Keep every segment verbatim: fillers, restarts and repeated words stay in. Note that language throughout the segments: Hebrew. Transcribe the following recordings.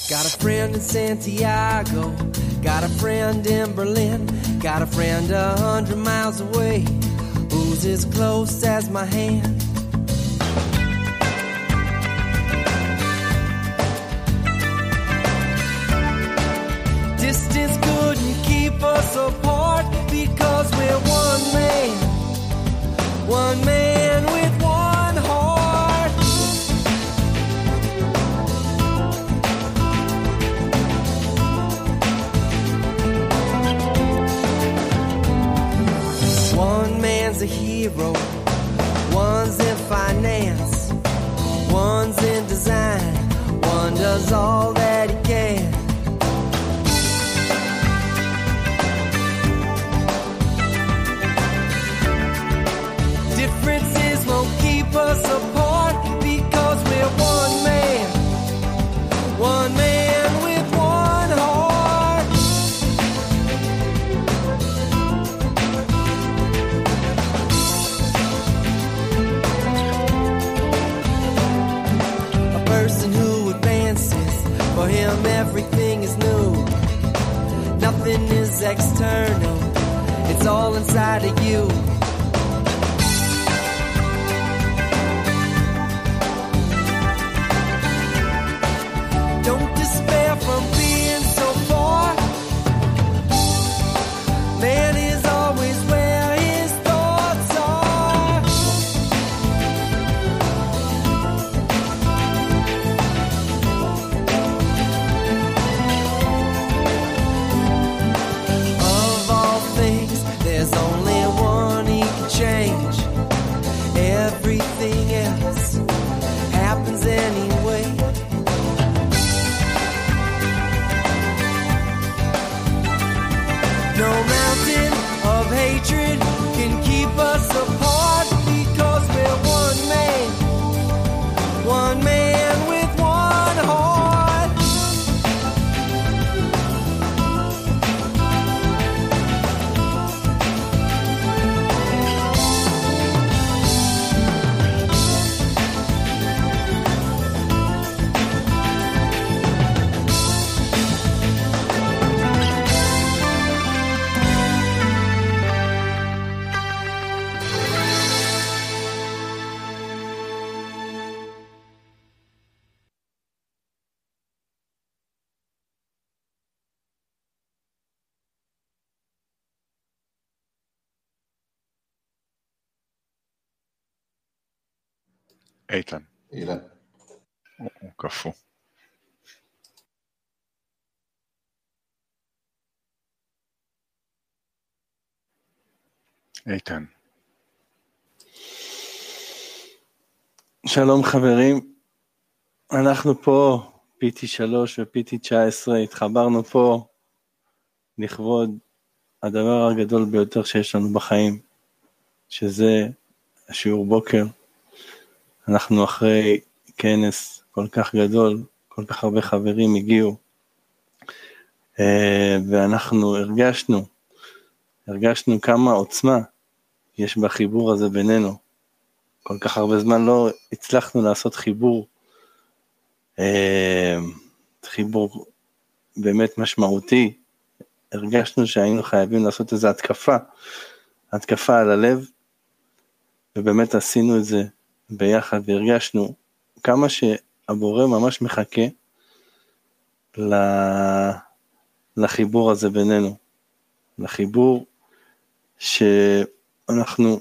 Got a friend in Santiago, got a friend in Berlin, got a friend a hundred miles away, who's as close as my hand. Distance couldn't keep us apart because we're one man, one man with one heart. One man's a hero, one's in finance, one's in design, one does all that he can. Differences won't keep us apart because we're one man, one man with one heart. A person who advances, for him everything is new. Nothing is external, it's all inside of you. Don't despair from being so far. Man is always where his thoughts are. Of all things, there's only one he can change. Everything else happens anyway. No mountain of hatred can keep us apart because we're one man, one man with one heart. איתן. אילן. הוא קפוא. איתן. שלום חברים, אנחנו פה, פי טי שלוש ו-פי טי תשע עשרה, התחברנו פה לכבוד הדבר הגדול ביותר שיש לנו בחיים, שזה השיעור בוקר. אנחנו אחרי כנס כל כך גדול, כל כך הרבה חברים הגיעו, ואנחנו הרגשנו, הרגשנו כמה עוצמה יש בחיבור הזה בינינו. כל כך הרבה זמן לא הצלחנו לעשות חיבור, חיבור באמת משמעותי. הרגשנו שהיינו חייבים לעשות איזו התקפה, התקפה על הלב, ובאמת עשינו את זה ביחד, והרגשנו כמה שהבורא ממש מחכה לחיבור הזה בינינו, לחיבור שאנחנו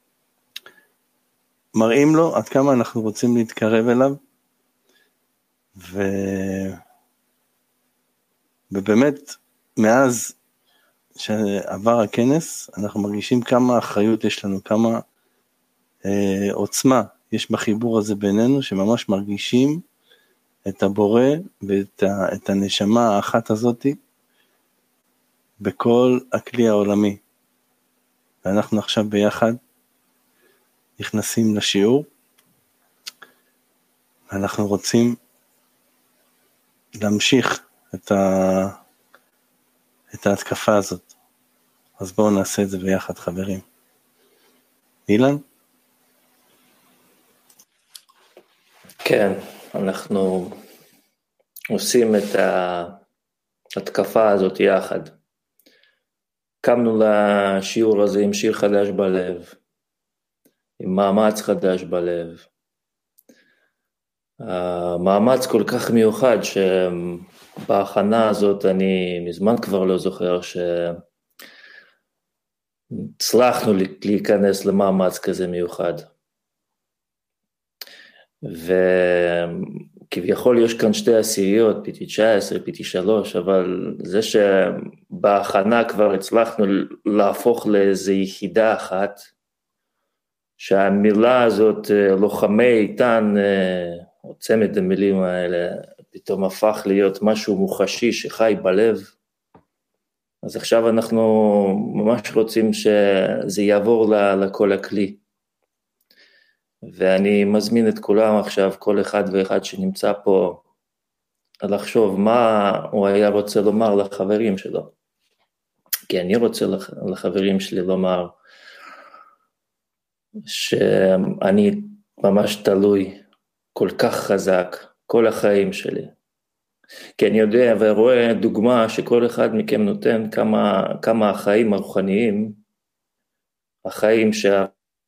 מראים לו עד כמה אנחנו רוצים להתקרב אליו, ו... ובאמת מאז שעבר הכנס אנחנו מרגישים כמה אחריות יש לנו, כמה אה, עוצמה יש בחיבור הזה בינינו, שממש מרגישים את הבורא ואת ה... את הנשמה האחת הזאת בכל הכלי העולמי. ואנחנו עכשיו ביחד נכנסים לשיעור, ואנחנו רוצים להמשיך את, ה... את ההתקפה הזאת. אז בואו נעשה את זה ביחד חברים. אילן? כן, אנחנו עושים את ההתקפה הזאת יחד. קמנו לשיעור הזה עם שיר חדש בלב, עם מאמץ חדש בלב. המאמץ כל כך מיוחד שבהכנה הזאת אני מזמן כבר לא זוכר שהצלחנו להיכנס למאמץ כזה מיוחד. וכביכול יש כאן שתי עשיריות, פי טי תשע עשרה, פי טי שלוש, אבל זה שבהכנה כבר הצלחנו להפוך לאיזו יחידה אחת, שהמילה הזאת, לוחמי איתן, או צמד המילים האלה, פתאום הפך להיות משהו מוחשי שחי בלב. אז עכשיו אנחנו ממש רוצים שזה יעבור לכל הכלי. ואני מזמין את כולם עכשיו, כל אחד ואחד שנמצא פה, לחשוב מה הוא היה רוצה לומר לחברים שלו. כי אני רוצה לחברים שלי לומר שאני ממש תלוי כל כך חזק, כל החיים שלי. כי אני יודע ורואה דוגמה שכל אחד מכם נותן כמה, כמה החיים הרוחניים, החיים שה...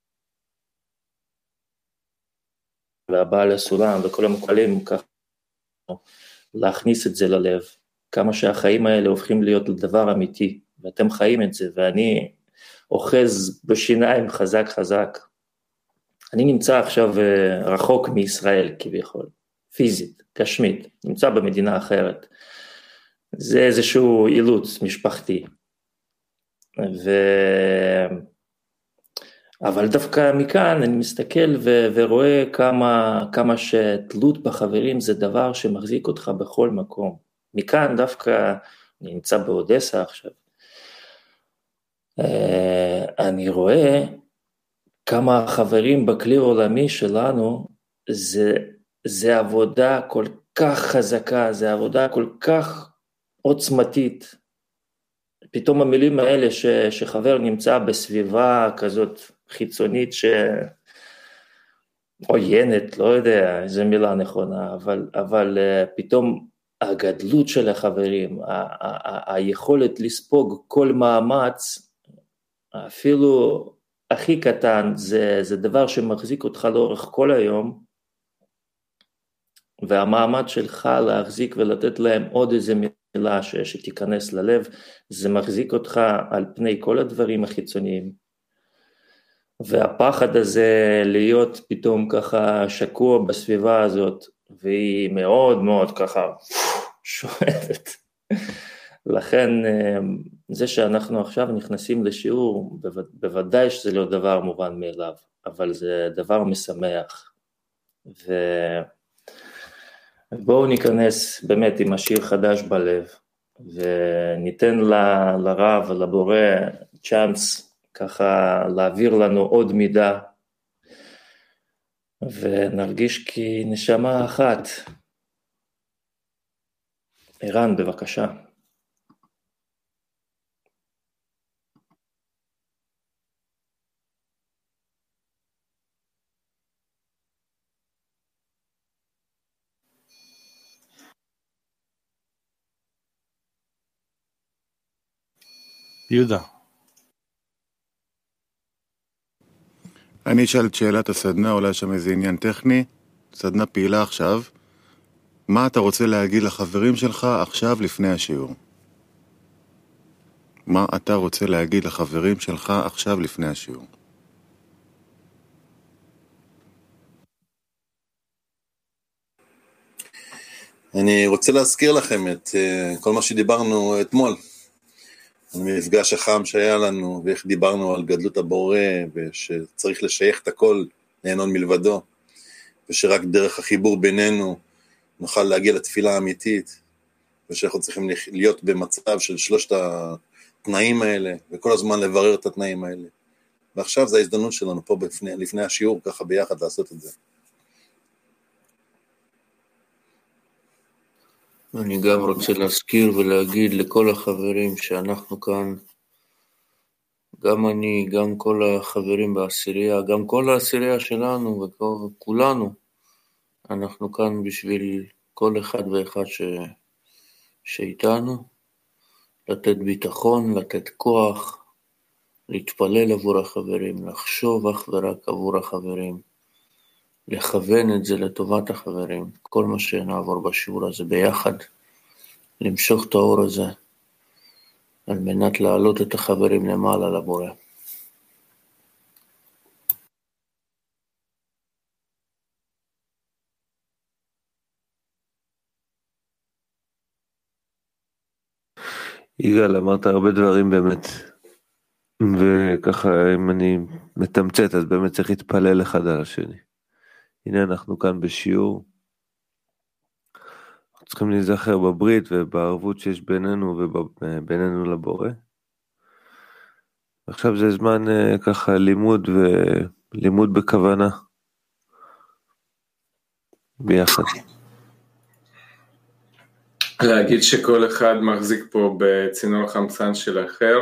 והבעל הסולם וכל המקבלים ככה, להכניס את זה ללב, כמה שהחיים האלה הופכים להיות לדבר אמיתי, ואתם חיים את זה, ואני אוחז בשיניים חזק חזק. אני נמצא עכשיו רחוק מישראל כביכול, פיזית, גשמית, נמצא במדינה אחרת. זה איזשהו אילוץ משפחתי. ו... אבל דווקא מכאן אני מסתכל ו... ורואה כמה, כמה שתלות בחברים זה דבר שמחזיק אותך בכל מקום. מכאן דווקא אני נמצא באודסה עכשיו. אני רואה כמה החברים בכלי העולמי שלנו, זה, זה עבודה כל כך חזקה, זה עבודה כל כך עוצמתית. פתאום המילים האלה ש, שחבר נמצא בסביבה כזאת חיצונית שעוינת, לא יודע איזה מילה נכונה, אבל, אבל פתאום הגדלות של החברים, ה, ה, ה, היכולת לספוג כל מאמץ, אפילו הכי קטן, זה, זה דבר שמחזיק אותך לאורך כל היום, והמאמץ שלך להחזיק ולתת להם עוד איזה מילה ש, שתיכנס ללב, זה מחזיק אותך על פני כל הדברים החיצוניים, והפחד הזה להיות פתאום ככה שקוע בסביבה הזאת, והיא מאוד מאוד ככה שואבת. לכן זה שאנחנו עכשיו נכנסים לשיעור, בוודאי שזה לא דבר מובן מאליו, אבל זה דבר משמח. ובואו ניכנס באמת עם השיר חדש בלב, וניתן ל, לרב ולבורא צ'אנס ככה להעביר לנו עוד מידה, ונרגיש כנשמה אחת. ערן, בבקשה. יהודה. אני אשאל את שאלת הסדנה, אולי שם איזה עניין טכני, סדנה פעילה עכשיו. מה אתה רוצה להגיד לחברים שלך עכשיו לפני השיעור? מה אתה רוצה להגיד לחברים שלך עכשיו לפני השיעור? אני רוצה להזכיר לכם את uh, כל מה שדיברנו אתמול, המפגש החם שהיה לנו, ואיך דיברנו על גדלות הבורא, ושצריך לשייך את הכל לאין מלבדו, ושרק דרך החיבור בינינו נוכל להגיע לתפילה האמיתית, ושאנחנו צריכים להיות במצב של שלושת התנאים האלה, וכל הזמן לברר את התנאים האלה. ועכשיו זו ההזדמנות שלנו פה בפני, לפני השיעור, ככה ביחד לעשות את זה. אני גם רוצה להזכיר ולהגיד לכל החברים שאנחנו כאן, גם אני, גם כל החברים בעשירייה, גם כל העשירייה שלנו וכולנו, אנחנו כאן בשביל כל אחד ואחד ש... שאיתנו, לתת ביטחון, לתת כוח, להתפלל עבור החברים, לחשוב אך ורק עבור החברים, לכוון את זה לטובת החברים, כל מה שנעבור בשיעור הזה ביחד, למשוך את האור הזה, על מנת להעלות את החברים למעלה לבורא. יגאל, אמרת הרבה דברים באמת, וככה אם אני מתמצת אז באמת צריך להתפלל אחד על השני. הנה אנחנו כאן בשיעור, אנחנו צריכים להיזכר בברית ובערבות שיש בינינו ובינינו לבורא. עכשיו זה זמן ככה לימוד ולימוד בכוונה ביחד. להגיד שכל אחד מחזיק פה בצינור חמצן של האחר,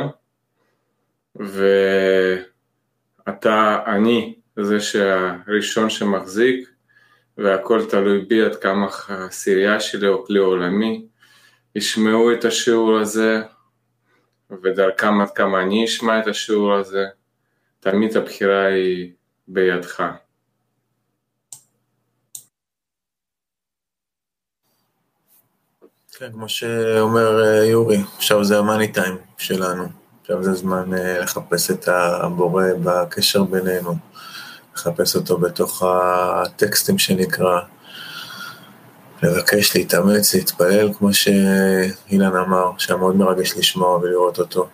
ואתה, אני, זה שהראשון שמחזיק, והכל תלוי בי עד כמה הסירייה שלי או כלי עולמי, ישמעו את השיעור הזה, ודרכם עד כמה אני אשמע את השיעור הזה, תמיד הבחירה היא בידך. כן, כמו שאומר יורי, עכשיו זה המאני טיים שלנו, עכשיו זה זמן לחפש את הבורא בקשר בינינו, לחפש אותו בתוך הטקסטים שנקרא, לבקש, להתאמץ, להתפלל, כמו שאילן אמר, שהיה מאוד מרגש לשמוע ולראות אותו.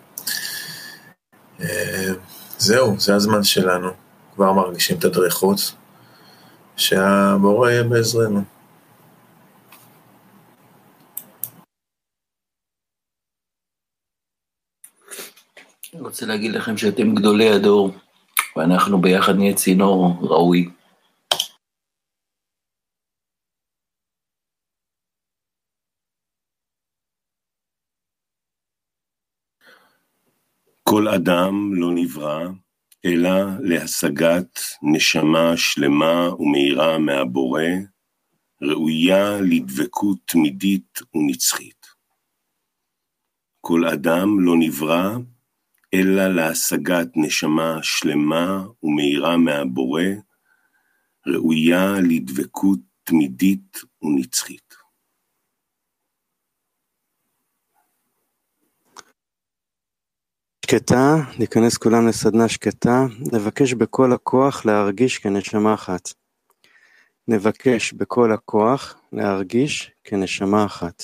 זהו, זה הזמן שלנו, כבר מרגישים את הדריכות, שהבורא יהיה בעזרנו. אני רוצה להגיד לכם שאתם גדולי הדור, ואנחנו ביחד נהיה צינור ראוי. כל אדם לא נברא, אלא להשגת נשמה שלמה ומהירה מהבורא, ראויה לדבקות תמידית ונצחית. כל אדם לא נברא, אלא להשגת נשמה שלמה ומהירה מהבורא, ראויה לדבקות תמידית ונצחית. שקטה, להיכנס כולם לסדנה שקטה, נבקש בכל הכוח להרגיש כנשמה אחת. נבקש בכל הכוח להרגיש כנשמה אחת.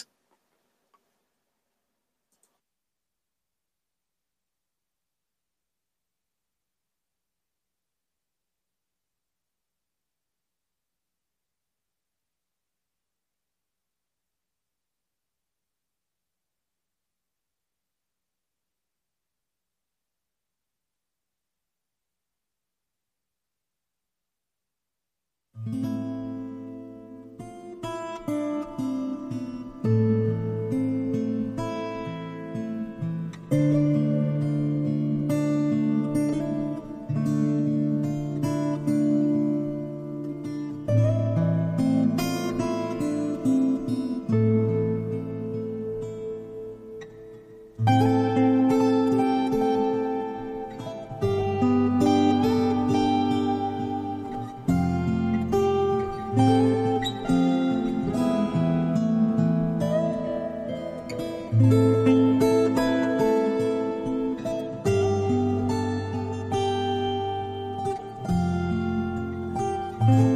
you.